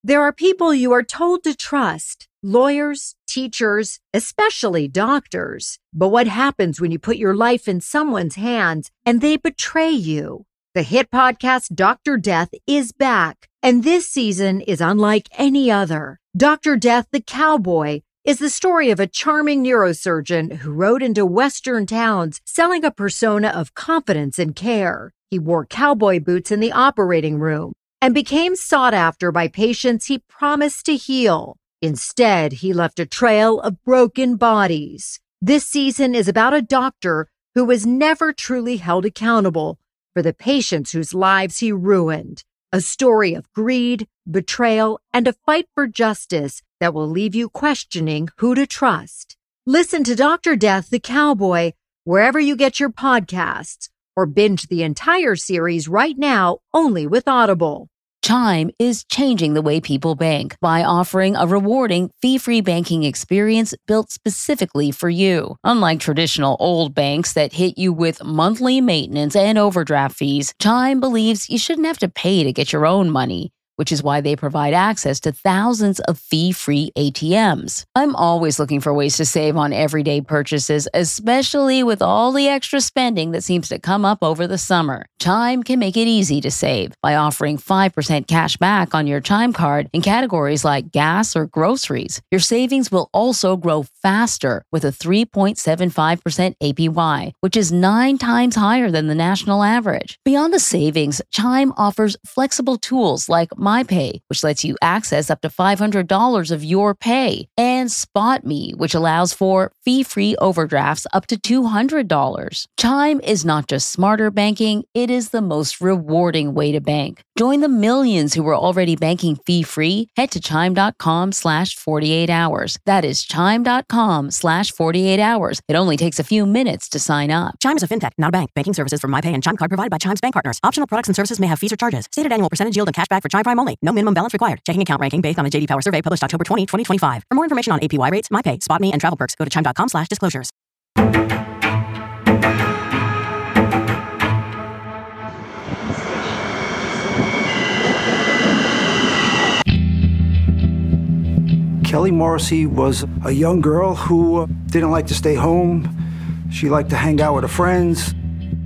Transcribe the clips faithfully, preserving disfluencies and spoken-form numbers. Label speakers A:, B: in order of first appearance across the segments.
A: There are people you are told to trust, lawyers, teachers, especially doctors. But what happens when you put your life in someone's hands and they betray you? The hit podcast Doctor Death is back, and this season is unlike any other. Doctor Death, the Cowboy, is the story of a charming neurosurgeon who rode into Western towns selling a persona of confidence and care. He wore cowboy boots in the operating room and became sought after by patients he promised to heal. Instead, he left a trail of broken bodies. This season is about a doctor who was never truly held accountable for the patients whose lives he ruined. A story of greed, betrayal, and a fight for justice that will leave you questioning who to trust. Listen to Doctor Death, the Cowboy, wherever you get your podcasts, or binge the entire series right now only with Audible.
B: Chime is changing the way people bank by offering a rewarding, fee-free banking experience built specifically for you. Unlike traditional old banks that hit you with monthly maintenance and overdraft fees, Chime believes you shouldn't have to pay to get your own money, which is why they provide access to thousands of fee-free A T Ms. I'm always looking for ways to save on everyday purchases, especially with all the extra spending that seems to come up over the summer. Chime can make it easy to save by offering five percent cash back on your Chime card in categories like gas or groceries. Your savings will also grow faster with a three point seven five percent A P Y, which is nine times higher than the national average. Beyond the savings, Chime offers flexible tools like MyPay, which lets you access up to five hundred dollars of your pay, and SpotMe, which allows for fee-free overdrafts up to two hundred dollars. Chime is not just smarter banking, it is the most rewarding way to bank. Join the millions who are already banking fee-free. Head to chime.com slash 48 hours. That is chime.com slash 48 hours. It only takes a few minutes to sign up.
C: Chime is a fintech, not a bank. Banking services from MyPay and Chime Card provided by Chime's bank partners. Optional products and services may have fees or charges. Stated annual percentage yield and cashback for Chime Prime only. No minimum balance required. Checking account ranking based on a J D Power survey published October twentieth, twenty twenty-five. For more information on A P Y rates, MyPay, SpotMe, and travel perks, go to chime.com slash disclosures.
D: Kelly Morrissey was a young girl who didn't like to stay home. She liked to hang out with her friends.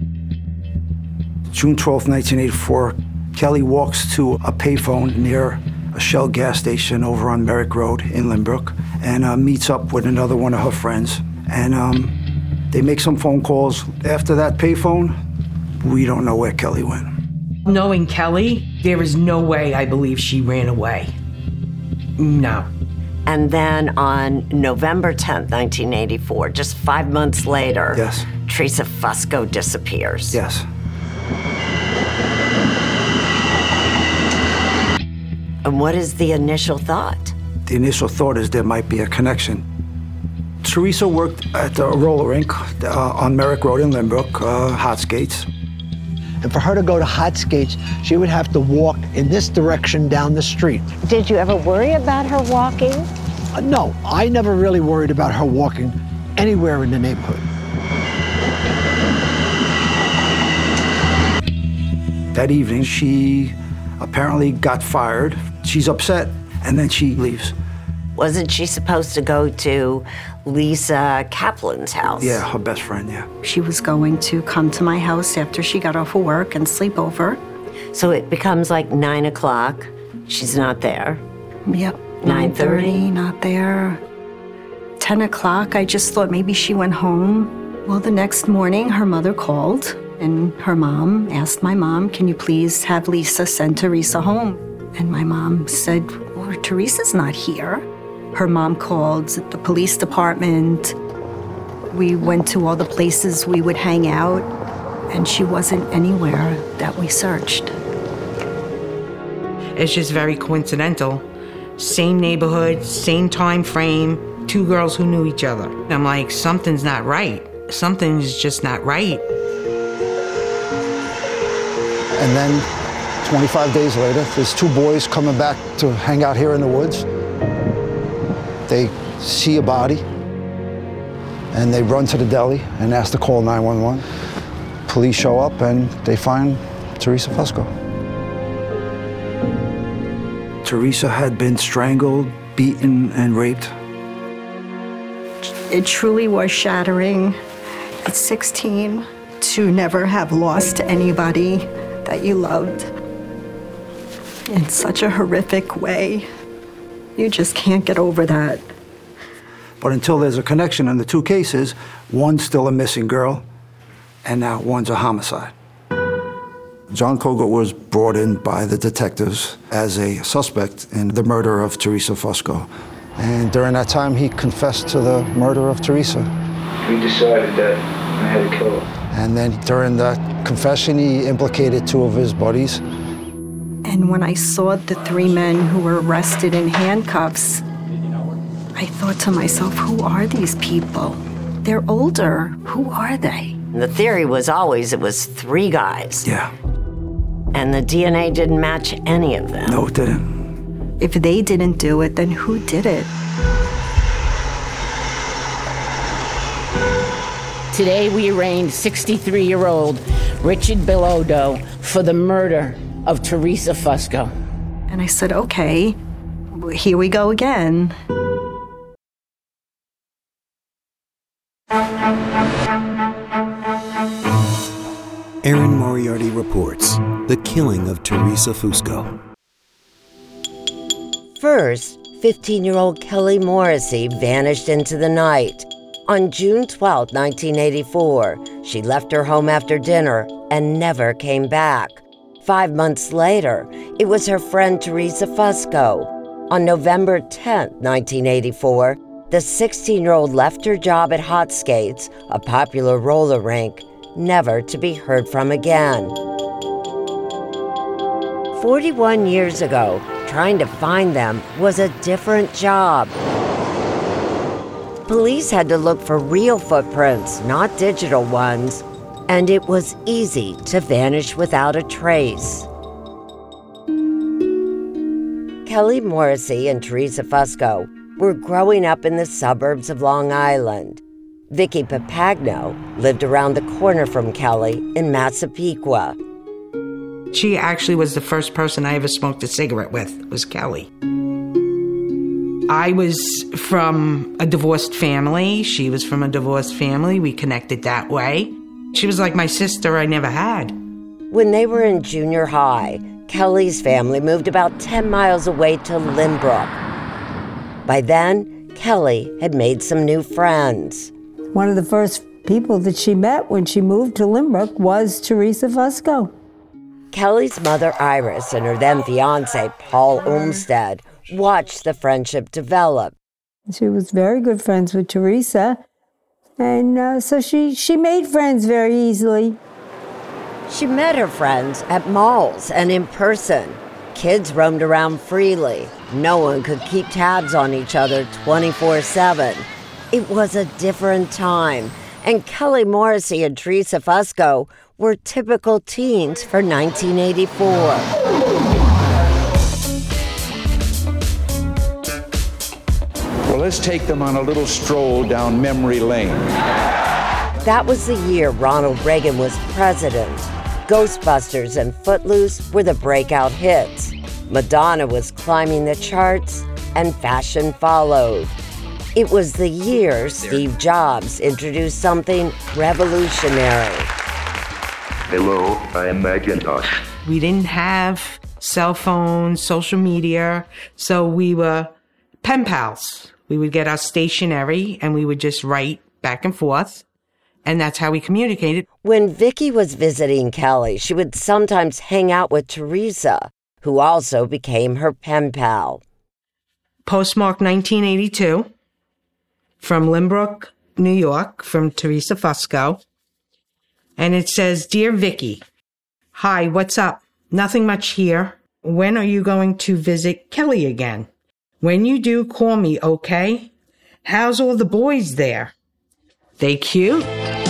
D: June twelfth, nineteen eighty-four, Kelly walks to a payphone near a Shell gas station over on Merrick Road in Lynbrook and uh, meets up with another one of her friends. And um, they make some phone calls. After that payphone, we don't know where Kelly went.
E: Knowing Kelly, there is no way I believe she ran away. No.
F: And then on November tenth, nineteen eighty-four, just five months later,
D: yes,
F: Teresa Fusco disappears.
D: Yes.
F: And what is the initial thought?
D: The initial thought is there might be a connection. Teresa worked at the roller rink uh, on Merrick Road in Lynbrook, uh, hot skates.
G: And for her to go to hot skates, she would have to walk in this direction down the street.
H: Did you ever worry about her walking?
G: Uh, no, I never really worried about her walking anywhere in the neighborhood.
D: That evening, she apparently got fired. She's upset, and then she leaves.
F: Wasn't she supposed to go to Lisa Kaplan's house?
D: Yeah, her best friend, yeah.
I: She was going to come to my house after she got off of work and sleep over.
F: So it becomes like nine o'clock. She's not there.
I: Yep.
F: nine thirty,
I: not there. ten o'clock, I just thought maybe she went home. Well, the next morning, her mother called, and her mom asked my mom, can you please have Lisa send Teresa home? And my mom said, well, Teresa's not here. Her mom called the police department. We went to all the places we would hang out, and she wasn't anywhere that we searched.
E: It's just very coincidental. Same neighborhood, same time frame, two girls who knew each other. I'm like, something's not right. Something's just not right.
G: And then twenty-five days later, there's two boys coming back to hang out here in the woods. They see a body, and they run to the deli and ask to call nine one one. Police show up, and they find Teresa Fusco.
D: Teresa had been strangled, beaten, and raped.
I: It truly was shattering at sixteen to never have lost anybody that you loved in such a horrific way. You just can't get over that.
D: But until there's a connection in the two cases, one's still a missing girl, and now one's a homicide. John Kogert was brought in by the detectives as a suspect in the murder of Teresa Fusco.
G: And during that time, he confessed to the murder of Teresa.
J: We decided that I had to kill her.
G: And then during that confession, he implicated two of his buddies.
I: And when I saw the three men who were arrested in handcuffs, I thought to myself, who are these people? They're older. Who are they?
F: The theory was always it was three guys.
D: Yeah.
F: And the D N A didn't match any of them.
D: No, it didn't.
I: If they didn't do it, then who did it?
K: Today we arraigned sixty-three-year-old Richard Bilodeau for the murder of Teresa Fusco.
I: And I said, okay, here we go again.
L: Erin Moriarty reports the killing of Teresa Fusco.
F: First, fifteen-year-old Kelly Morrissey vanished into the night. On June twelfth, nineteen eighty-four, she left her home after dinner and never came back. Five months later, it was her friend Teresa Fusco. On November tenth, nineteen eighty-four, the sixteen-year-old left her job at Hot Skates, a popular roller rink, never to be heard from again. forty-one years ago, trying to find them was a different job. Police had to look for real footprints, not digital ones, and it was easy to vanish without a trace. Kelly Morrissey and Teresa Fusco were growing up in the suburbs of Long Island. Vicky Papagno lived around the corner from Kelly in Massapequa.
E: She actually was the first person I ever smoked a cigarette with, was Kelly. I was from a divorced family. She was from a divorced family. We connected that way. She was like my sister I never had.
F: When they were in junior high, Kelly's family moved about ten miles away to Lynbrook. By then, Kelly had made some new friends.
M: One of the first people that she met when she moved to Lynbrook was Teresa Fusco.
F: Kelly's mother, Iris, and her then-fiancé, Paul Olmsted, watched the friendship develop.
M: She was very good friends with Teresa, and uh, so she, she made friends very easily.
F: She met her friends at malls and in person. Kids roamed around freely. No one could keep tabs on each other twenty-four seven. It was a different time, and Kelly Morrissey and Teresa Fusco were typical teens for nineteen eighty-four.
N: Well, let's take them on a little stroll down memory lane.
F: That was the year Ronald Reagan was president. Ghostbusters and Footloose were the breakout hits. Madonna was climbing the charts, and fashion followed. It was the year Steve Jobs introduced something revolutionary.
J: Hello, I am Macintosh.
E: We didn't have cell phones, social media, so we were pen pals. We would get our stationery and we would just write back and forth, and that's how we communicated.
F: When Vicky was visiting Kelly, she would sometimes hang out with Teresa, who also became her pen pal.
E: Postmark nineteen eighty-two, from Lynbrook, New York, from Teresa Fusco. And it says, Dear Vicky, hi, what's up? Nothing much here. When are you going to visit Kelly again? When you do, call me, okay? How's all the boys there? They cute?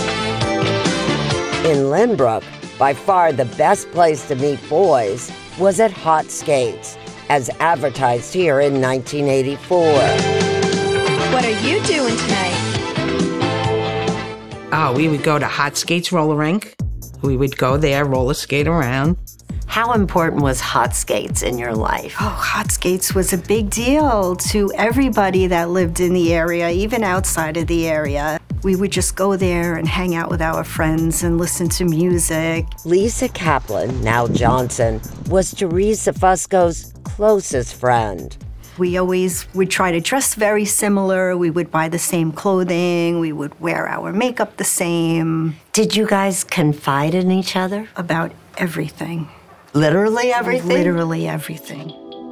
F: In Lynbrook, by far the best place to meet boys was at Hot Skates, as advertised here in nineteen eighty-four.
O: What are you doing tonight?
E: Oh, we would go to Hot Skates roller rink. We would go there, roller skate around.
F: How important was hot skates in your life?
I: Oh, hot skates was a big deal to everybody that lived in the area, even outside of the area. We would just go there and hang out with our friends and listen to music.
F: Lisa Kaplan, now Johnson, was Teresa Fusco's closest friend.
I: We always would try to dress very similar. We would buy the same clothing. We would wear our makeup the same.
F: Did you guys confide in each other?
I: About everything.
F: Literally everything?
I: Literally everything.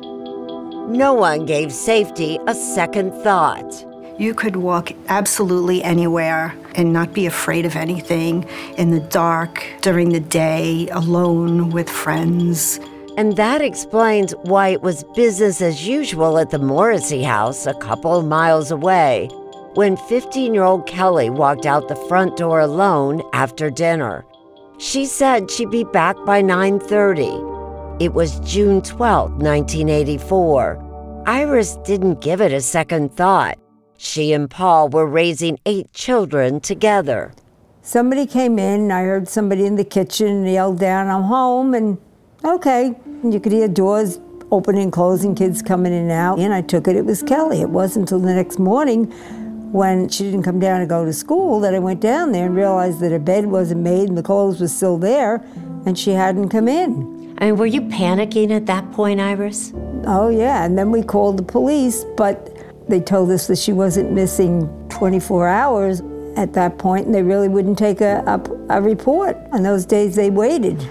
F: No one gave safety a second thought.
I: You could walk absolutely anywhere and not be afraid of anything, in the dark, during the day, alone with friends.
F: And that explains why it was business as usual at the Morrissey house a couple of miles away when fifteen-year-old Kelly walked out the front door alone after dinner. She said she'd be back by nine thirty. It was June twelfth, nineteen eighty-four. Iris didn't give it a second thought. She and Paul were raising eight children together.
M: Somebody came in, I heard somebody in the kitchen yell down, "I'm home," and okay. And you could hear doors opening and closing, kids coming in and out. And I took it, it was Kelly. It wasn't until the next morning when she didn't come down to go to school that I went down there and realized that her bed wasn't made and the clothes were still there and she hadn't come in.
F: I mean, were you panicking at that point, Iris?
M: Oh, yeah. And then we called the police, but they told us that she wasn't missing twenty-four hours at that point, and they really wouldn't take a, a, a report. On those days, they waited.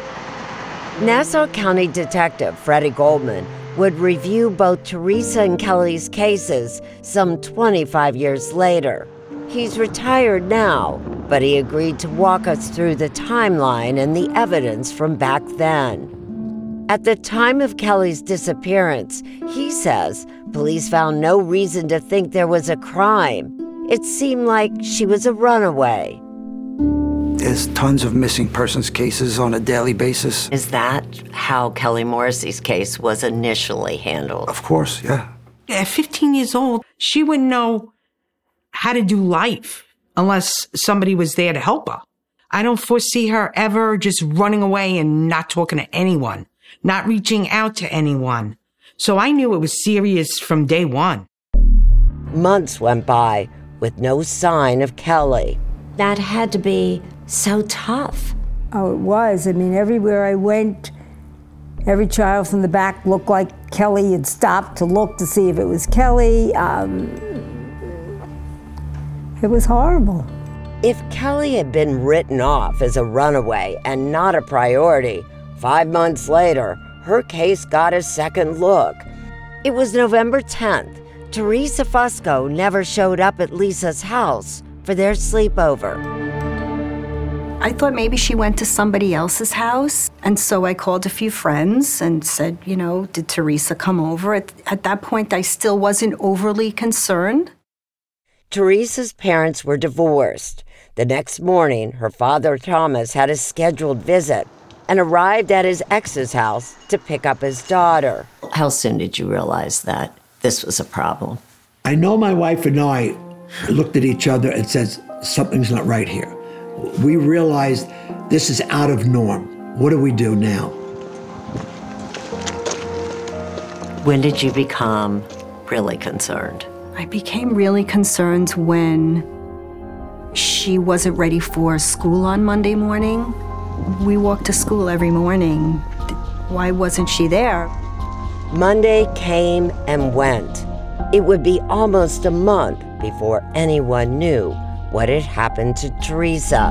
F: Nassau County Detective Freddie Goldman would review both Teresa and Kelly's cases some twenty-five years later. He's retired now, but he agreed to walk us through the timeline and the evidence from back then. At the time of Kelly's disappearance, he says police found no reason to think there was a crime. It seemed like she was a runaway.
D: There's tons of missing persons cases on a daily basis.
F: Is that how Kelly Morrissey's case was initially handled?
D: Of course, yeah.
E: At fifteen years old, she wouldn't know how to do life unless somebody was there to help her. I don't foresee her ever just running away and not talking to anyone, not reaching out to anyone. So I knew it was serious from day one.
F: Months went by with no sign of Kelly. That had to be so tough.
M: Oh, it was. I mean, everywhere I went, every child from the back looked like Kelly had stopped to look to see if it was Kelly. Um, it was horrible.
F: If Kelly had been written off as a runaway and not a priority, five months later, her case got a second look. It was November tenth. Teresa Fusco never showed up at Lisa's house for their sleepover.
I: I thought maybe she went to somebody else's house, and so I called a few friends and said, you know, did Teresa come over? At, at that point, I still wasn't overly concerned.
F: Teresa's parents were divorced. The next morning, her father, Thomas, had a scheduled visit and arrived at his ex's house to pick up his daughter. How soon did you realize that this was a problem?
P: I know my wife and I looked at each other and said, something's not right here. We realized this is out of norm. What do we do now?
F: When did you become really concerned?
I: I became really concerned when she wasn't ready for school on Monday morning. We walked to school every morning. Why wasn't she there?
F: Monday came and went. It would be almost a month before anyone knew what had happened to Teresa.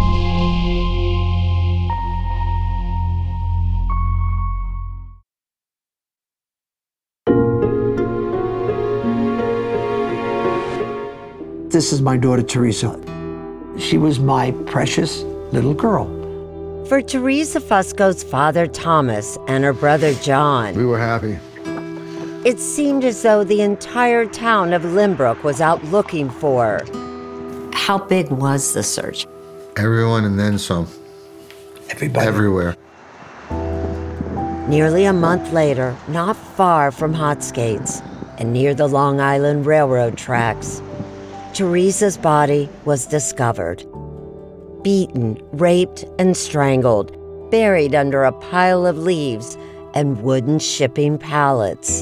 P: This is my daughter, Teresa. She was my precious little girl.
F: For Teresa Fusco's father, Thomas, and her brother, John,
Q: we were happy.
F: It seemed as though the entire town of Lynbrook was out looking for her. How big was the search?
Q: Everyone and then some.
P: Everybody.
Q: Everywhere.
F: Nearly a month later, not far from Hot Skates and near the Long Island Railroad tracks, Teresa's body was discovered. beaten, raped, and strangled, buried under a pile of leaves and wooden shipping pallets.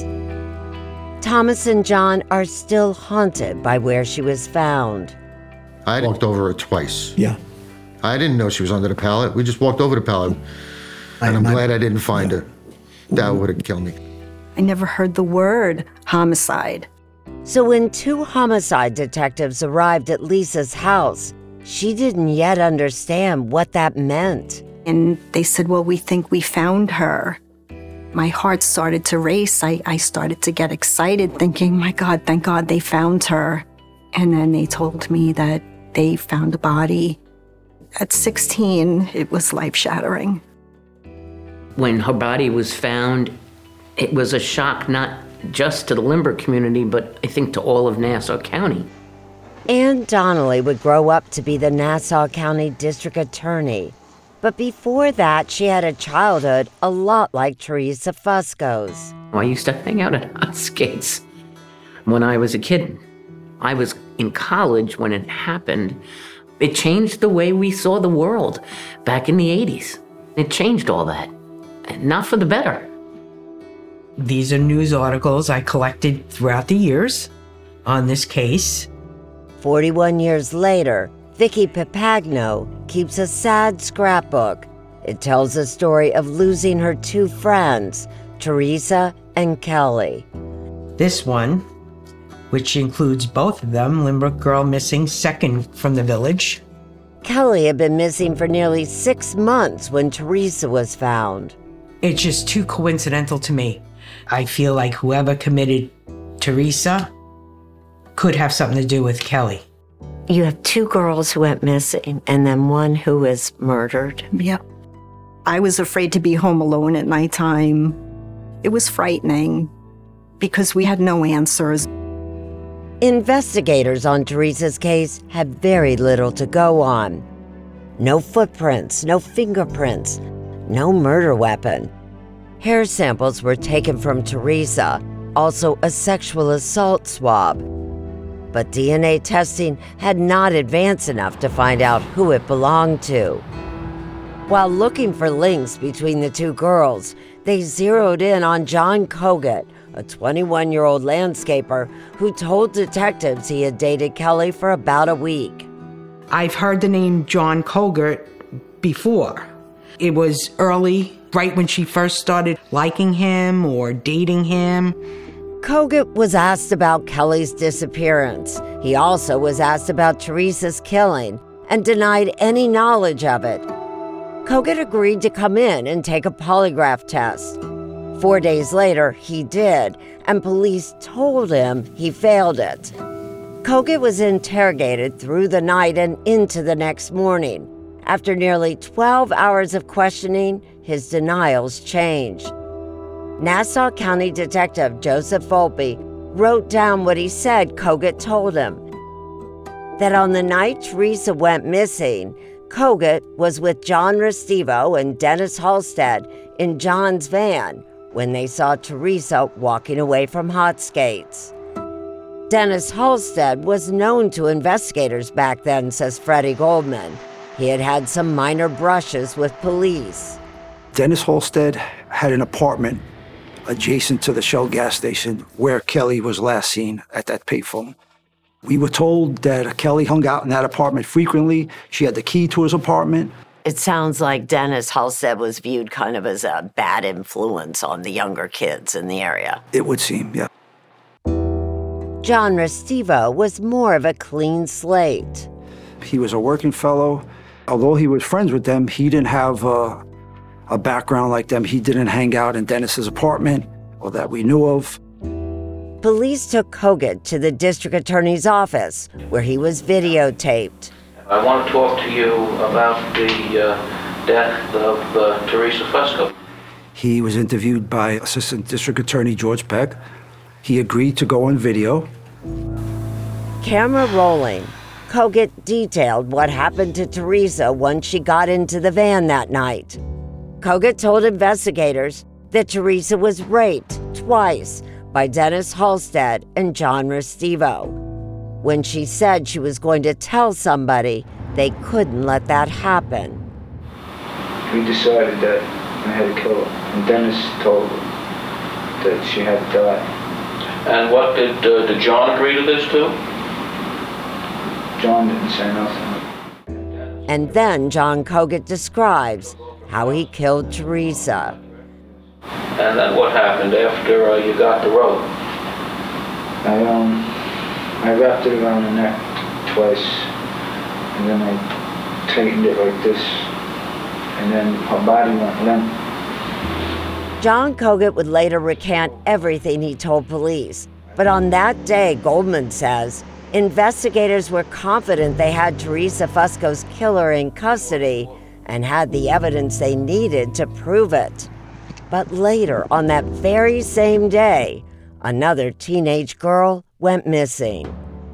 F: Thomas and John are still haunted by where she was found.
Q: I walked over her twice.
P: Yeah.
Q: I didn't know she was under the pallet. We just walked over the pallet. And I'm glad I didn't find her. That would have killed me.
I: I never heard the word homicide.
F: So when two homicide detectives arrived at Lisa's house, she didn't yet understand what that meant.
I: And they said, well, we think we found her. My heart started to race. I, I started to get excited, thinking, my God, thank God they found her. And then they told me that they found a body. At sixteen, it was life-shattering.
K: When her body was found, it was a shock not just to the Lynbrook community, but I think to all of Nassau County.
F: Ann Donnelly would grow up to be the Nassau County District Attorney. But before that, she had a childhood a lot like Teresa Fusco's.
K: I used to hang out at hot skates when I was a kid. I was in college when it happened. It changed the way we saw the world back in the eighties. It changed all that. Not for the better.
E: These are news articles I collected throughout the years on this case.
F: forty-one years later, Vicky Papagno keeps a sad scrapbook. It tells the story of losing her two friends, Teresa and Kelly.
E: This one, which includes both of them, Lynbrook girl missing second from the village.
F: Kelly had been missing for nearly six months when Teresa was found.
E: It's just too coincidental to me. I feel like whoever committed Teresa could have something to do with Kelly.
F: You have two girls who went missing and then one who was murdered.
I: Yep. I was afraid to be home alone at nighttime. It was frightening because we had no answers.
F: Investigators on Teresa's case had very little to go on. No footprints, no fingerprints, no murder weapon. Hair samples were taken from Teresa, also a sexual assault swab. But D N A testing had not advanced enough to find out who it belonged to. While looking for links between the two girls, they zeroed in on John Kogut, a twenty-one-year-old landscaper who told detectives he had dated Kelly for about a week.
E: I've heard the name John Kogut before. It was early, right when she first started liking him or dating him.
F: Kogut was asked about Kelly's disappearance. He also was asked about Teresa's killing and denied any knowledge of it. Kogut agreed to come in and take a polygraph test. Four days later, he did, and police told him he failed it. Kogut was interrogated through the night and into the next morning. After nearly twelve hours of questioning, his denials changed. Nassau County Detective Joseph Volpe wrote down what he said Kogut told him. That on the night Teresa went missing, Kogut was with John Restivo and Dennis Halstead in John's van when they saw Teresa walking away from hot skates. Dennis Halstead was known to investigators back then, says Freddie Goldman. He had had some minor brushes with police.
D: Dennis Halstead had an apartment adjacent to the Shell gas station where Kelly was last seen at that payphone. We were told that Kelly hung out in that apartment frequently. She had the key to his apartment.
F: It sounds like Dennis Halstead was viewed kind of as a bad influence on the younger kids in the area.
D: It would seem, yeah.
F: John Restivo was more of a clean slate.
D: He was a working fellow. Although he was friends with them, he didn't have a, a background like them. He didn't hang out in Dennis's apartment, or that we knew of.
F: Police took Kogut to the district attorney's office, where he was videotaped.
J: I want to talk to you about the uh, death of uh, Teresa Fusco.
D: He was interviewed by Assistant District Attorney George Peck. He agreed to go on video.
F: Camera rolling, Kogut detailed what happened to Teresa once she got into the van that night. Kogut told investigators that Teresa was raped twice by Dennis Halstead and John Restivo. When she said she was going to tell somebody, They couldn't let that happen.
R: We decided that I had to kill her, and Dennis told her that she had to die.
J: And what did, uh, did John agree to this too?
R: John didn't say nothing.
F: And then John Kogut describes how he killed Teresa.
J: And then what happened after uh, you got the rope?
R: I, um, I wrapped it around the neck twice, and then I tightened it like this, and then her body went limp.
F: John Kogut would later recant everything he told police. But on that day, Goldman says, investigators were confident they had Teresa Fusco's killer in custody and had the evidence they needed to prove it. But later, on that very same day, another teenage girl went missing.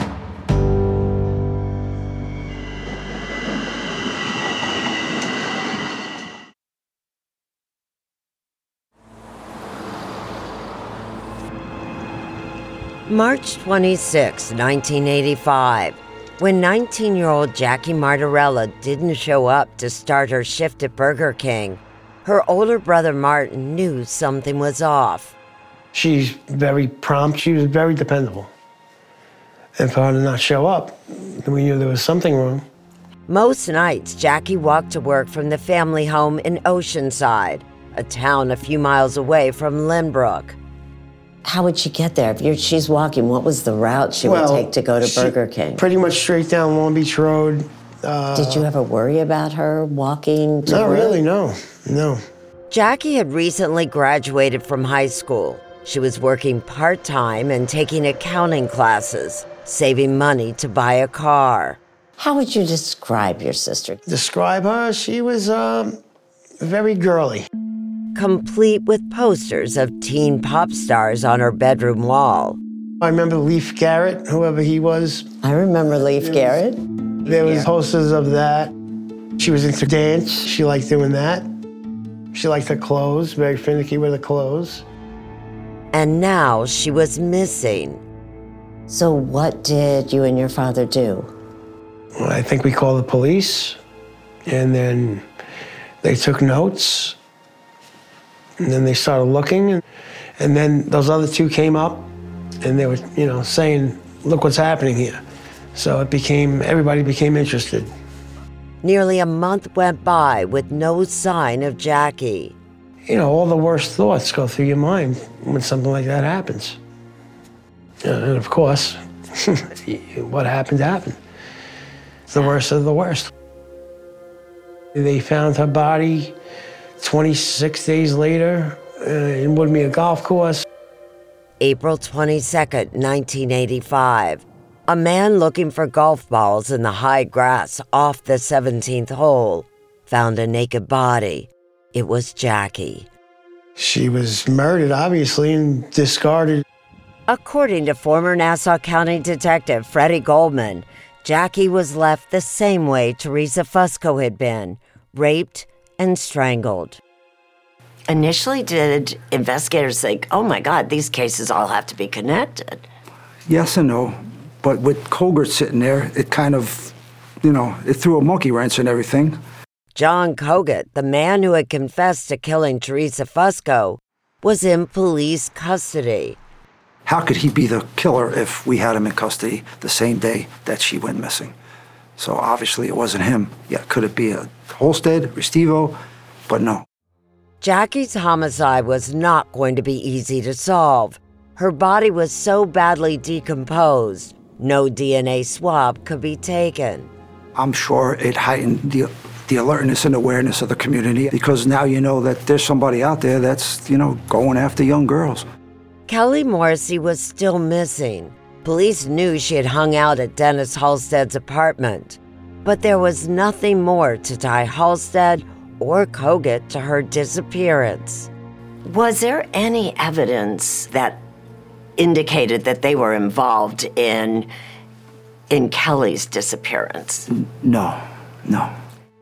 F: March twenty-sixth, nineteen eighty-five, when nineteen-year-old Jackie Martorella didn't show up to start her shift at Burger King, her older brother Martin knew something was off.
S: She's very prompt. She was very dependable. And for her to not show up, we knew there was something wrong.
F: Most nights, Jackie walked to work from the family home in Oceanside, a town a few miles away from Lynbrook.
T: How would she get there? If you're, she's walking, what was the route she
S: well,
T: would take to go to
S: she,
T: Burger King?
S: Pretty much straight down Long Beach Road. Uh,
T: Did you ever worry about her walking to
S: Not
T: work?
S: really, no, no.
F: Jackie had recently graduated from high school. She was working part-time and taking accounting classes, saving money to buy a car.
T: How would you describe your sister?
S: Describe her? She was um, very girly.
F: Complete with posters of teen pop stars on her bedroom wall.
S: I remember Leif Garrett, whoever he was.
T: I remember Leif
S: there
T: Garrett.
S: Was, there was yeah. posters of that. She was into dance. She liked doing that. She liked her clothes, very finicky with her clothes.
F: And now she was missing.
T: So what did you and your father do?
S: Well, I think we called the police, and then they took notes. And then they started looking, and, and then those other two came up, and they were, you know, saying, look what's happening here. So it became, everybody became interested.
F: Nearly a month went by with no sign of Jackie.
S: You know, all the worst thoughts go through your mind when something like that happens. And of course, what happened happened. It's the worst of the worst. They found her body twenty-six days later uh, in Woodmere Golf Course.
F: April twenty-second, nineteen eighty-five. A man looking for golf balls in the high grass off the seventeenth hole found a naked body. It was Jackie.
S: She was murdered, obviously, and discarded.
F: According to former Nassau County Detective Freddie Goldman, Jackie was left the same way Teresa Fusco had been, raped and strangled.
T: Initially, did investigators think, oh my God, these cases all have to be connected?
D: Yes and no. But with Kogut sitting there, it kind of, you know, it threw a monkey wrench in everything.
F: John Kogut, the man who had confessed to killing Teresa Fusco, was in police custody.
D: How could he be the killer if we had him in custody the same day that she went missing? So obviously it wasn't him. Yeah, could it be a Holstead, Restivo? But no.
F: Jackie's homicide was not going to be easy to solve. Her body was so badly decomposed, no D N A swab could be taken.
D: I'm sure it heightened the, the alertness and awareness of the community because now you know that there's somebody out there that's, you know, going after young girls.
F: Kelly Morrissey was still missing. Police knew she had hung out at Dennis Halstead's apartment, but there was nothing more to tie Halstead or Kogut to her disappearance.
T: Was there any evidence that indicated that they were involved in in Kelly's disappearance?
D: No, no.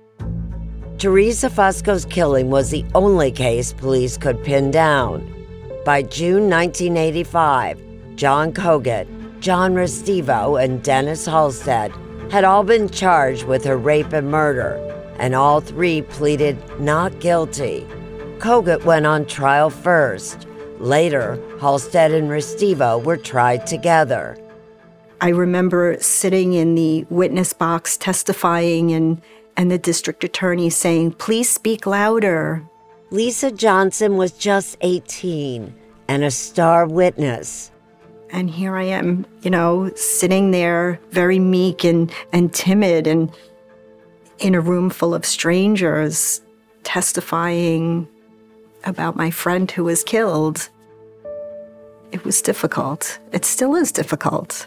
F: Teresa Fusco's killing was the only case police could pin down. By June nineteen eighty-five, John Kogut, John Restivo, and Dennis Halstead had all been charged with her rape and murder, and all three pleaded not guilty. Kogut went on trial first. Later, Halstead and Restivo were tried together.
I: I remember sitting in the witness box testifying and, and the district attorney saying, "Please speak louder."
F: Lisa Johnson was just eighteen and a star witness.
I: And here I am, you know, sitting there very meek and, and timid and in a room full of strangers testifying about my friend who was killed. It was difficult. It still is difficult.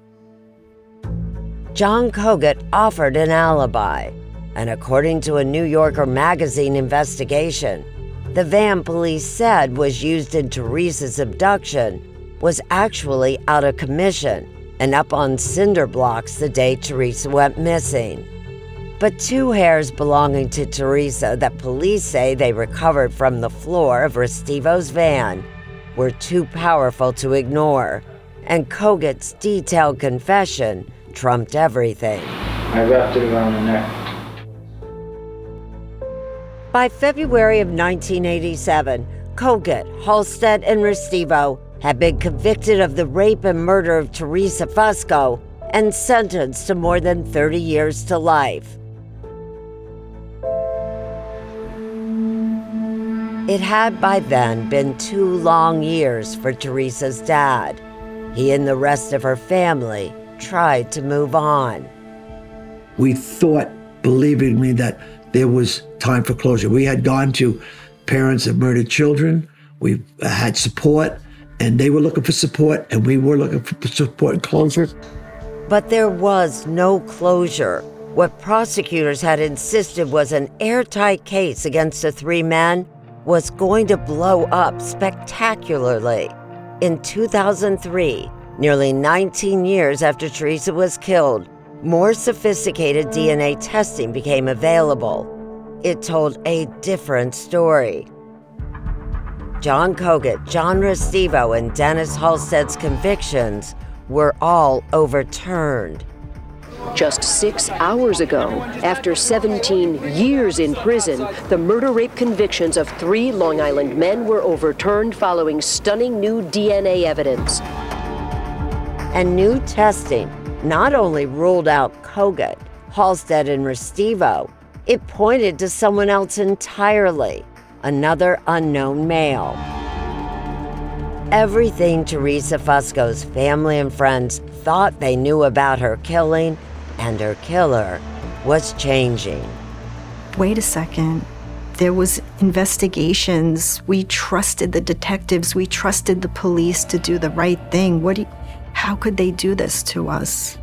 F: John Kogut offered an alibi, and according to a New Yorker magazine investigation, the van police said was used in Teresa's abduction was actually out of commission and up on cinder blocks the day Teresa went missing. But two hairs belonging to Teresa that police say they recovered from the floor of Restivo's van were too powerful to ignore, and Kogut's detailed confession trumped everything.
R: I wrapped it around the neck.
F: By February of nineteen eighty-seven, Kogut, Halstead, and Restivo had been convicted of the rape and murder of Teresa Fusco and sentenced to more than thirty years to life. It had by then been two long years for Teresa's dad. He and the rest of her family tried to move on.
P: We thought, believingly, that there was time for closure. We had gone to parents of murdered children. We had support, and they were looking for support, and we were looking for support and closure.
F: But there was no closure. What prosecutors had insisted was an airtight case against the three men was going to blow up spectacularly. In two thousand three, nearly nineteen years after Teresa was killed, more sophisticated D N A testing became available. It told a different story. John Kogut, John Restivo, and Dennis Halstead's convictions were all overturned.
U: Just six hours ago, after seventeen years in prison, the murder-rape convictions of three Long Island men were overturned following stunning new D N A evidence.
F: And new testing not only ruled out Kogut, Halstead, and Restivo, it pointed to someone else entirely, another unknown male. Everything Teresa Fusco's family and friends thought they knew about her killing and her killer was changing.
I: Wait a second. There was investigations. We trusted the detectives. We trusted the police to do the right thing. What do you, how could they do this to us?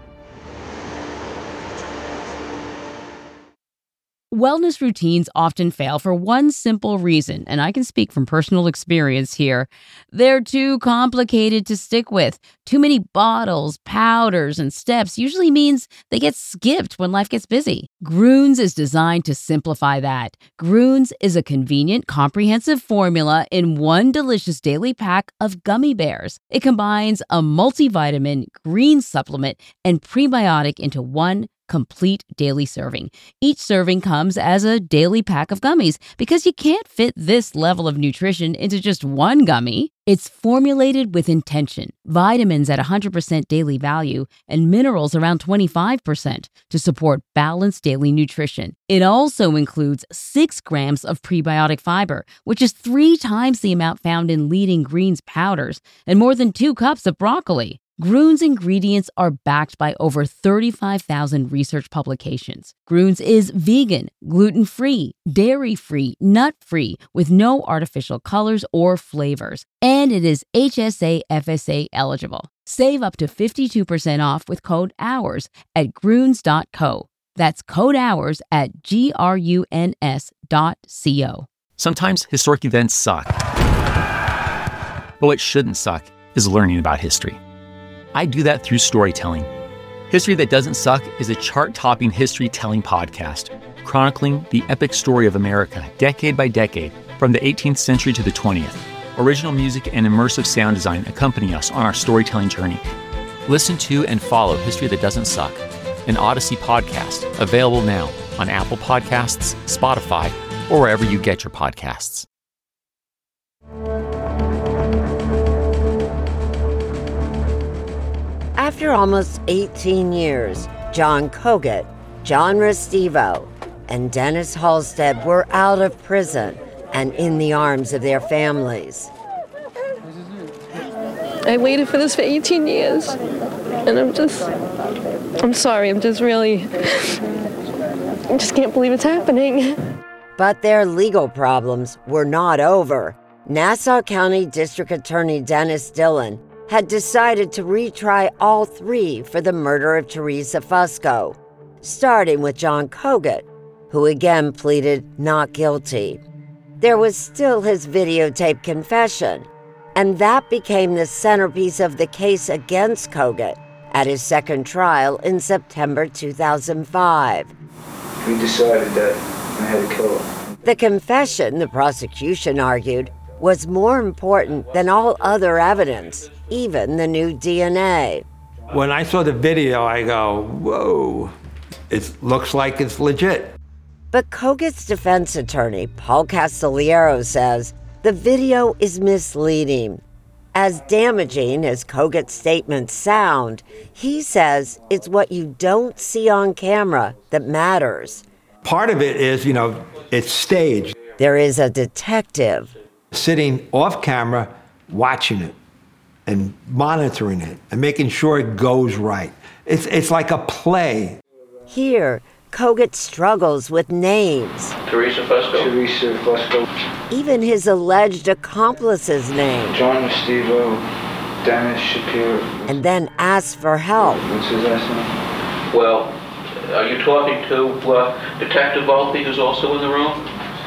B: Wellness routines often fail for one simple reason, and I can speak from personal experience here. They're too complicated to stick with. Too many bottles, powders, and steps usually means they get skipped when life gets busy. Grüns is designed to simplify that. Grüns is a convenient, comprehensive formula in one delicious daily pack of gummy bears. It combines a multivitamin, green supplement, and prebiotic into one complete daily serving. Each serving comes as a daily pack of gummies because you can't fit this level of nutrition into just one gummy. It's formulated with intention, vitamins at one hundred percent daily value, and minerals around twenty-five percent to support balanced daily nutrition. It also includes six grams of prebiotic fiber, which is three times the amount found in leading greens powders, and more than two cups of broccoli. Grüns ingredients are backed by over thirty-five thousand research publications. Grüns is vegan, gluten-free, dairy-free, nut-free, with no artificial colors or flavors. And it is H S A F S A eligible. Save up to fifty-two percent off with code HOURS at grüns dot co. That's code HOURS at G R U N S dot C O.
V: Sometimes historic events suck. But what shouldn't suck is learning about history. I do that through storytelling. History That Doesn't Suck is a chart-topping history-telling podcast, chronicling the epic story of America, decade by decade, from the eighteenth century to the twentieth. Original music and immersive sound design accompany us on our storytelling journey. Listen to and follow History That Doesn't Suck an Odyssey podcast, available now on Apple Podcasts, Spotify, or wherever you get your podcasts.
F: After almost eighteen years, John Cogut, John Restivo, and Dennis Halstead were out of prison and in the arms of their families.
A: I waited for this for eighteen years, and I'm just, I'm sorry, I'm just really, I just can't believe it's happening.
F: But their legal problems were not over. Nassau County District Attorney Dennis Dillon had decided to retry all three for the murder of Teresa Fusco, starting with John Cogut, who again pleaded not guilty. There was still his videotape confession, and that became the centerpiece of the case against Cogut at his second trial in September two thousand five.
R: We decided that I had to kill her.
F: The confession, the prosecution argued, was more important than all other evidence, even the new D N A.
C: When I saw the video, I go, whoa, it looks like it's legit.
F: But Cogut's defense attorney, Paul Castelliero, says the video is misleading. As damaging as Cogut's statements sound, he says it's what you don't see on camera that matters.
C: Part of it is, you know, it's staged.
F: There is a detective
C: sitting off camera, watching it and monitoring it and making sure it goes right. It's, it's like a play.
F: Here, Cogut struggles with names.
J: Teresa Fusco.
R: Teresa Fusco.
F: Even his alleged accomplice's name.
R: John Restivo, Dennis Shapiro.
F: And then asks for help.
R: What's his last name?
J: Well, are you talking to uh, Detective Volpe, who's also in the room?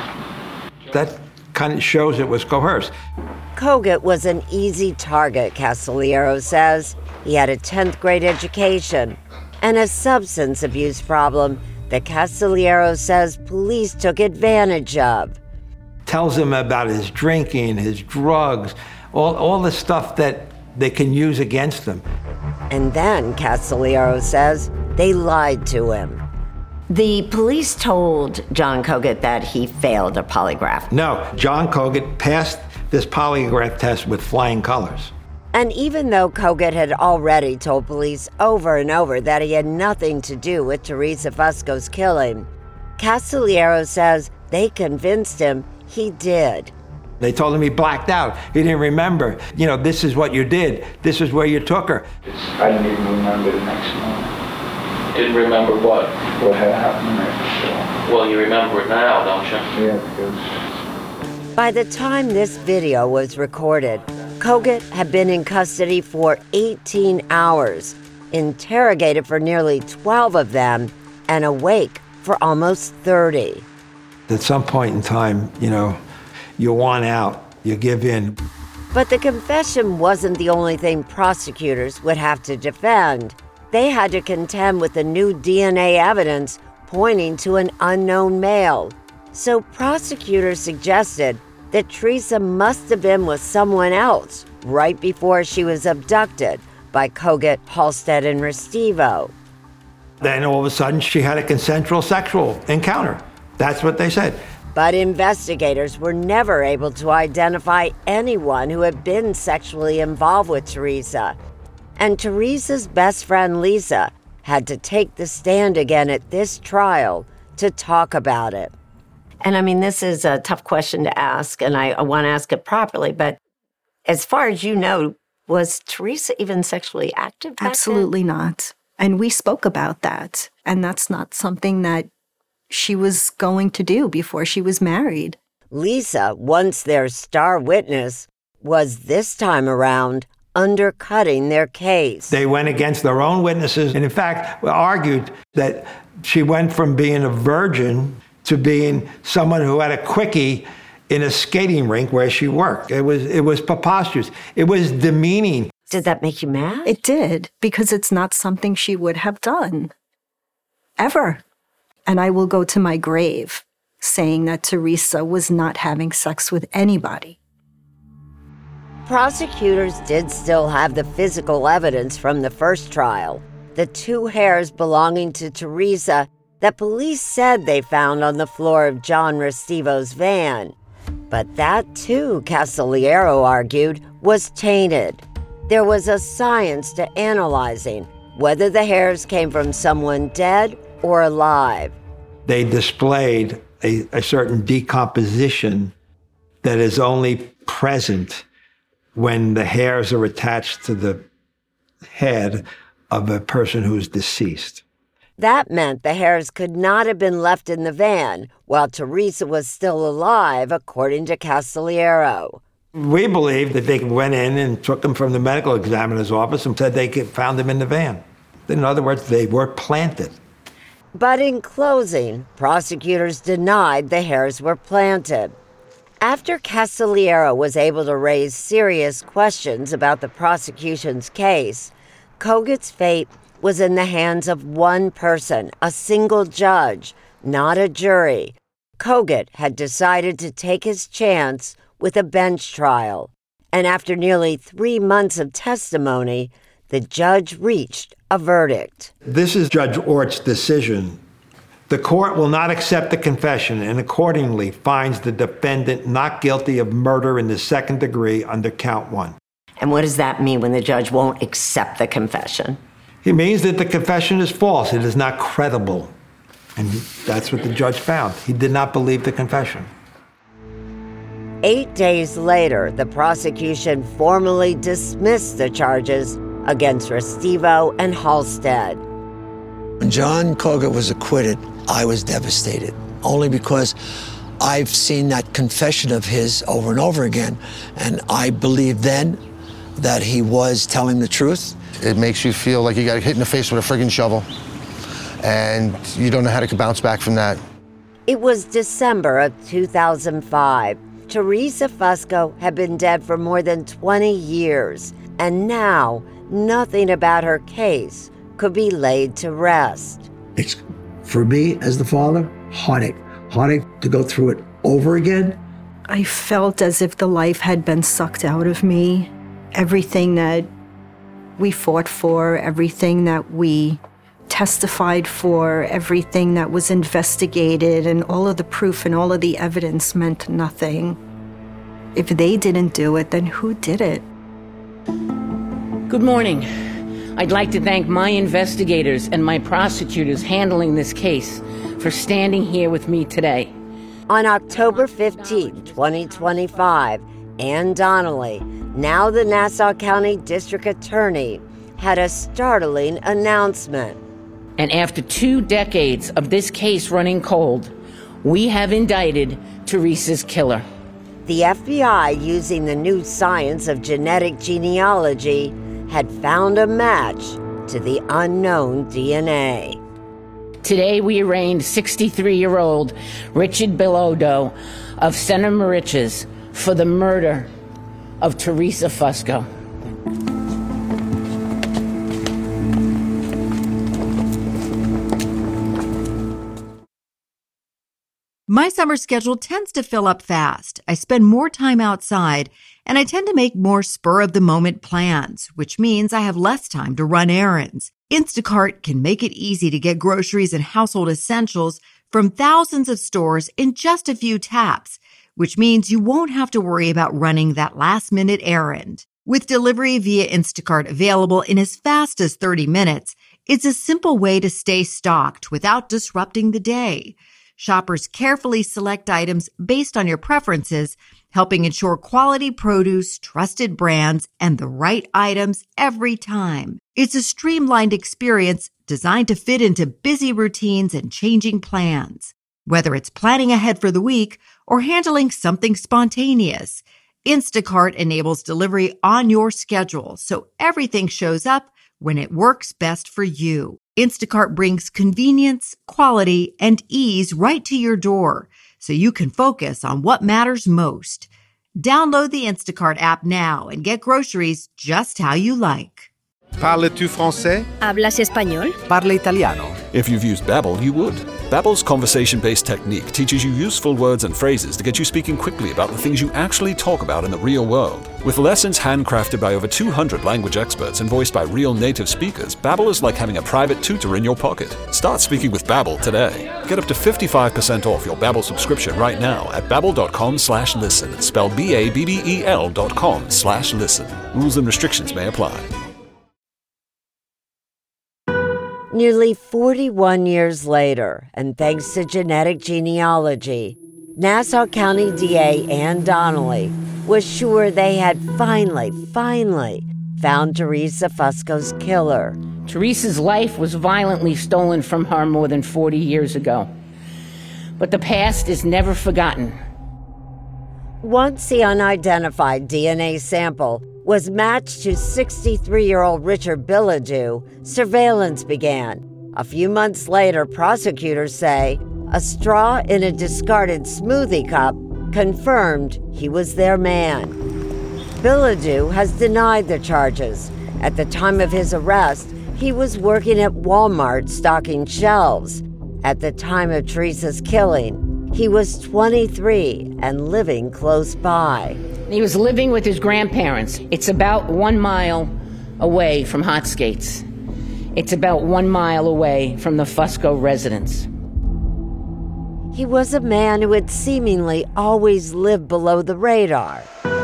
C: That kind of shows it was coerced.
F: Cogut was an easy target, Castelliero says. He had a tenth grade education and a substance abuse problem that Castelliero says police took advantage of.
C: Tells him about his drinking, his drugs, all, all the stuff that they can use against him.
F: And then, Castelliero says, they lied to him.
T: The police told John Cogut that he failed a polygraph.
C: No, John Cogut passed this polygraph test with flying colors.
F: And even though Cogut had already told police over and over that he had nothing to do with Teresa Fusco's killing, Castelliero says they convinced him he did.
C: They told him he blacked out. He didn't remember. You know, this is what you did. This is where you took her.
R: I didn't even remember the next morning.
J: Didn't remember what?
R: What had happened the night before.
J: Well, you remember it now, don't you?
R: Yeah, because...
F: By the time this video was recorded, Cogut had been in custody for eighteen hours, interrogated for nearly twelve of them, and awake for almost thirty.
C: At some point in time, you know, you want out, you give in.
F: But the confession wasn't the only thing prosecutors would have to defend. They had to contend with the new D N A evidence pointing to an unknown male. So prosecutors suggested that Teresa must have been with someone else right before she was abducted by Cogut, Halstead, and Restivo.
C: Then all of a sudden she had a consensual sexual encounter. That's what they said.
F: But investigators were never able to identify anyone who had been sexually involved with Teresa. And Teresa's best friend, Lisa, had to take the stand again at this trial to talk about it.
T: And I mean, this is a tough question to ask, and I, I want to ask it properly, but as far as you know, was Teresa even sexually active back
I: Absolutely
T: then?
I: not. And we spoke about that. And that's not something that she was going to do before she was married.
F: Lisa, once their star witness, was this time around undercutting their case.
C: They went against their own witnesses and in fact argued that she went from being a virgin to being someone who had a quickie in a skating rink where she worked. It was it was preposterous. It was demeaning.
T: Did that make you mad?
I: It did, because it's not something she would have done. Ever. And I will go to my grave saying that Teresa was not having sex with anybody.
F: Prosecutors did still have the physical evidence from the first trial. the two hairs belonging to Teresa that police said they found on the floor of John Restivo's van. But that, too, Castillero argued, was tainted. There was a science to analyzing whether the hairs came from someone dead or alive.
C: They displayed a, a certain decomposition that is only present when the hairs are attached to the head of a person who's deceased.
F: That meant the hairs could not have been left in the van while Teresa was still alive, according to Castillero.
C: We believe that they went in and took them from the medical examiner's office and said they found them in the van. In other words, they were planted.
F: But in closing, prosecutors denied the hairs were planted. After Castillero was able to raise serious questions about the prosecution's case, Kogut's fate was in the hands of one person, a single judge, not a jury. Kogut had decided to take his chance with a bench trial, and after nearly three months of testimony, the judge reached a verdict.
C: This is Judge Ort's decision. The court will not accept the confession and accordingly finds the defendant not guilty of murder in the second degree under count one.
T: And what does that mean when the judge won't accept the confession?
C: It means that the confession is false. It is not credible. And that's what the judge found. He did not believe the confession.
F: Eight days later, the prosecution formally dismissed the charges against Restivo and Halstead.
P: When John Kogut was acquitted, I was devastated, only because I've seen that confession of his over and over again, and I believed then that he was telling the truth.
Q: It makes you feel like you got hit in the face with a friggin' shovel, and you don't know how to bounce back from that.
F: It was December of two thousand five. Teresa Fusco had been dead for more than twenty years, and now nothing about her case could be laid to rest.
P: It's, for me as the father, heartache. Heartache to go through it over again.
I: I felt as if the life had been sucked out of me. Everything that we fought for, everything that we testified for, everything that was investigated, and all of the proof and all of the evidence meant nothing. If they didn't do it, then who did it?
K: Good morning. I'd like to thank my investigators and my prosecutors handling this case for standing here with me today.
F: On October fifteenth, twenty twenty-five, Ann Donnelly, now the Nassau County District Attorney, had a startling announcement.
K: And after two decades of this case running cold, we have indicted Teresa's killer.
F: The F B I, using the new science of genetic genealogy, had found a match to the unknown D N A.
K: Today we arraigned sixty-three-year-old Richard Bilodeau of Center Moriches for the murder of Teresa Fusco.
G: My summer schedule tends to fill up fast. I spend more time outside, and I tend to make more spur-of-the-moment plans, which means I have less time to run errands. Instacart can make it easy to get groceries and household essentials from thousands of stores in just a few taps, which means you won't have to worry about running that last-minute errand. With delivery via Instacart available in as fast as thirty minutes, it's a simple way to stay stocked without disrupting the day. Shoppers carefully select items based on your preferences, helping ensure quality produce, trusted brands, and the right items every time. It's a streamlined experience designed to fit into busy routines and changing plans. Whether it's planning ahead for the week or handling something spontaneous, Instacart enables delivery on your schedule so everything shows up when it works best for you. Instacart brings convenience, quality, and ease right to your door so you can focus on what matters most. Download the Instacart app now and get groceries just how you like.
H: Parles-tu français?
O: ¿Hablas español?
L: Parla italiano.
W: If you've used Babbel, you would. Babbel's conversation-based technique teaches you useful words and phrases to get you speaking quickly about the things you actually talk about in the real world. With lessons handcrafted by over two hundred language experts and voiced by real native speakers, Babbel is like having a private tutor in your pocket. Start speaking with Babbel today. Get up to fifty-five percent off your Babbel subscription right now at babbel.com slash listen. Spelled B A B B E L dot com slash listen. Rules and restrictions may apply.
F: Nearly forty-one years later, and thanks to genetic genealogy, Nassau County D A Ann Donnelly was sure they had finally, finally found Teresa Fusco's killer.
K: Teresa's life was violently stolen from her more than forty years ago. But the past is never forgotten.
F: Once the unidentified D N A sample was matched to sixty-three-year-old Richard Bilodeau, surveillance began. A few months later, prosecutors say a straw in a discarded smoothie cup confirmed he was their man. Bilodeau has denied the charges. At the time of his arrest, he was working at Walmart stocking shelves. At the time of Teresa's killing, he was twenty-three and living close by.
K: He was living with his grandparents. It's about one mile away from Hot Skates. It's about one mile away from the Fusco residence.
F: He was a man who had seemingly always lived below the radar.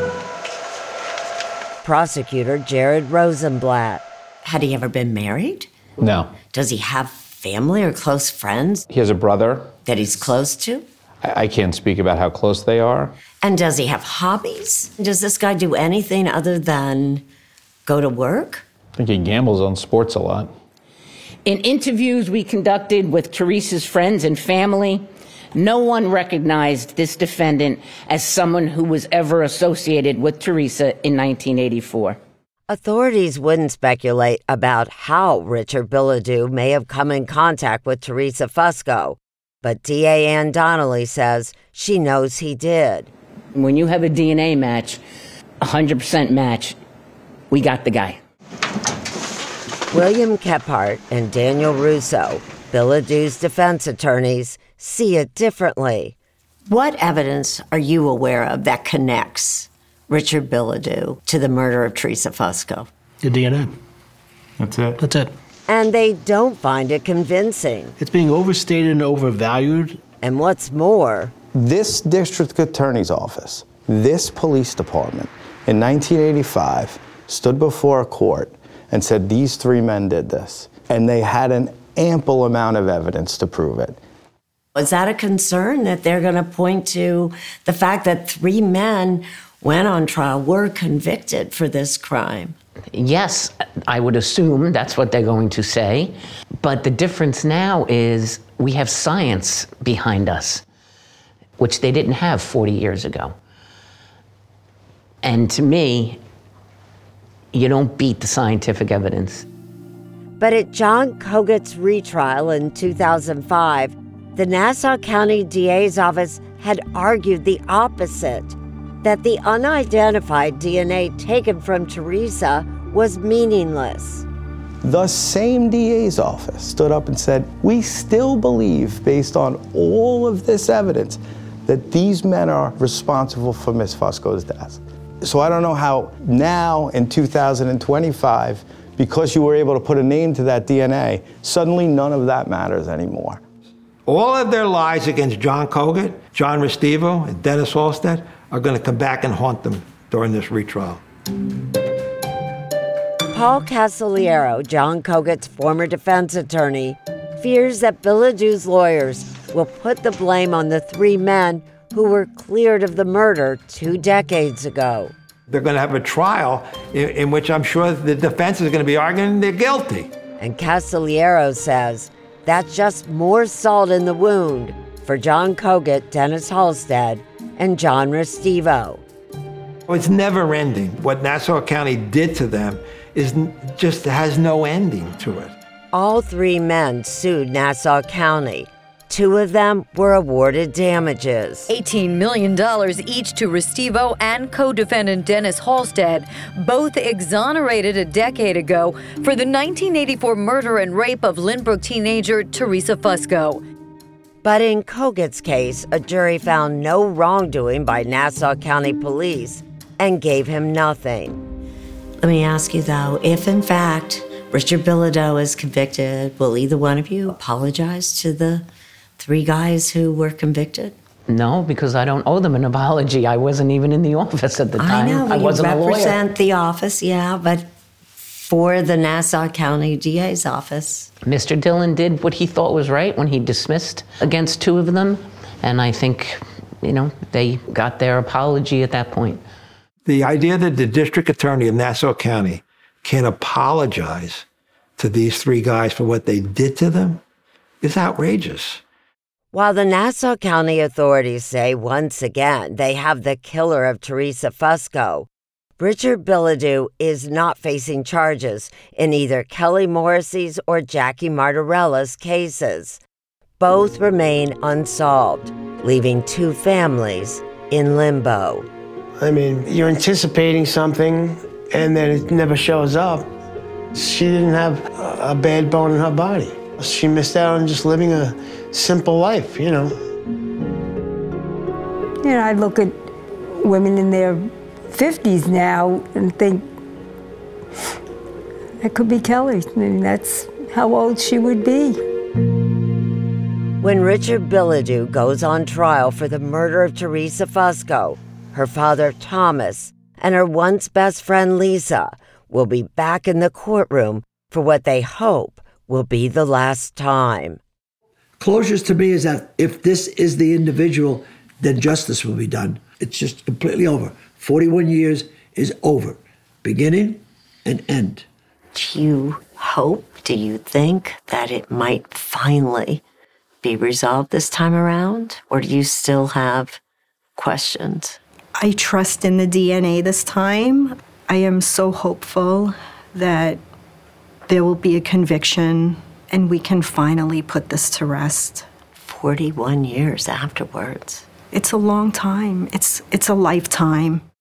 F: Prosecutor Jared Rosenblatt.
T: Had he ever been married?
X: No.
T: Does he have family or close friends
X: He has a brother.
T: that he's close to?
X: I, I can't speak about how close they are.
T: And does he have hobbies? Does this guy do anything other than go to work?
X: I think he gambles on sports a lot.
K: In interviews we conducted with Teresa's friends and family, no one recognized this defendant as someone who was ever associated with Teresa in nineteen eighty-four.
F: Authorities wouldn't speculate about how Richard Bilodeau may have come in contact with Teresa Fusco, but D A Ann Donnelly says she knows he did.
K: When you have a D N A match, one hundred percent match, we got the guy.
F: William Kephart and Daniel Russo, Bilodeau's defense attorneys, see it differently.
T: What evidence are you aware of that connects Richard Bilodeau to the murder of Teresa Fusco?
S: The D N A. That's it. That's it.
F: And they don't find it convincing.
S: It's being overstated and overvalued.
F: And what's more,
Y: this district attorney's office, this police department, in nineteen eighty-five, stood before a court and said these three men did this. And they had an ample amount of evidence to prove it.
T: Was that a concern that they're going to point to the fact that three men went on trial, were convicted for this crime?
K: Yes, I would assume that's what they're going to say. But the difference now is we have science behind us, which they didn't have forty years ago. And to me, you don't beat the scientific evidence.
F: But at John Koget's retrial in two thousand five, the Nassau County D A's office had argued the opposite, that the unidentified D N A taken from Teresa was meaningless.
Y: The same D A's office stood up and said, we still believe, based on all of this evidence, that these men are responsible for Miss Fusco's death. So I don't know how now in two thousand twenty-five, because you were able to put a name to that D N A, suddenly none of that matters anymore.
C: All of their lies against John Koget, John Restivo, and Dennis Halstead are going to come back and haunt them during this retrial.
F: Paul Casaliero, John Koget's former defense attorney, fears that Bilodeau's lawyers will put the blame on the three men who were cleared of the murder two decades ago.
C: They're going to have a trial in, in which I'm sure the defense is going to be arguing they're guilty.
F: And Casaliero says that's just more salt in the wound for John Koget, Dennis Halstead, and John Restivo.
C: It's never ending. What Nassau County did to them is just has no ending to it.
F: All three men sued Nassau County. two of them were awarded damages.
G: eighteen million dollars each to Restivo and co-defendant Dennis Halstead, both exonerated a decade ago for the nineteen eighty-four murder and rape of Lynbrook teenager Teresa Fusco.
F: But in Koget's case, a jury found no wrongdoing by Nassau County Police and gave him nothing.
T: Let me ask you, though, if in fact Richard Bilodeau is convicted, will either one of you apologize to the three guys who were convicted?
K: No, because I don't owe them an apology. I wasn't even in the office at the time.
T: I know, but
K: I wasn't
T: you
K: a lawyer.
T: represent the office, yeah, but for the Nassau County D A's office.
K: Mister Dillon did what he thought was right when he dismissed against two of them, and I think, you know, they got their apology at that point.
C: The idea that the district attorney of Nassau County can apologize to these three guys for what they did to them is outrageous.
F: While the Nassau County authorities say once again they have the killer of Teresa Fusco, Richard Bilodeau is not facing charges in either Kelly Morrissey's or Jackie Martirella's cases. Both remain unsolved, leaving two families in limbo.
S: I mean, you're anticipating something and then it never shows up. She didn't have a bad bone in her body. She missed out on just living a simple life, you know.
E: You know, I look at women in their fifties now and think, that could be Kelly. I mean, that's how old she would be.
F: When Richard Bilodeau goes on trial for the murder of Teresa Fusco, her father Thomas, and her once best friend Lisa will be back in the courtroom for what they hope will be the last time.
P: Closures to me is that if this is the individual, then justice will be done. It's just completely over. forty-one years is over. Beginning and end.
T: Do you hope, do you think that it might finally be resolved this time around? Or do you still have questions?
I: I trust in the D N A this time. I am so hopeful that there will be a conviction and we can finally put this to rest.
T: forty-one years afterwards.
I: It's a long time. It's it's a lifetime.